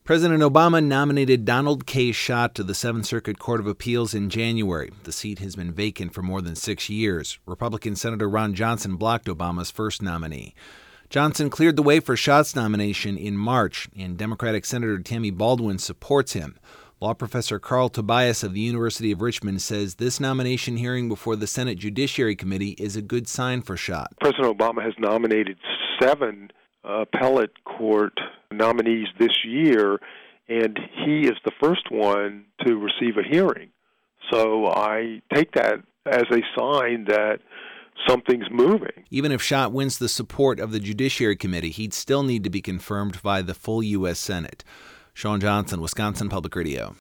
President Obama nominated Donald K. Schott to the Seventh Circuit Court of Appeals in January. The seat has been vacant for more than 6 years. Republican Senator Ron Johnson blocked Obama's first nominee. Johnson cleared the way for Schott's nomination in March, and Democratic Senator Tammy Baldwin supports him. Law professor Carl Tobias of the University of Richmond says this nomination hearing before the Senate Judiciary Committee is a good sign for Schott. President Obama has nominated 7 appellate court nominees this year, and he is the first one to receive a hearing. So I take that as a sign that something's moving. Even if Schott wins the support of the Judiciary Committee, he'd still need to be confirmed by the full U.S. Senate. Sean Johnson, Wisconsin Public Radio.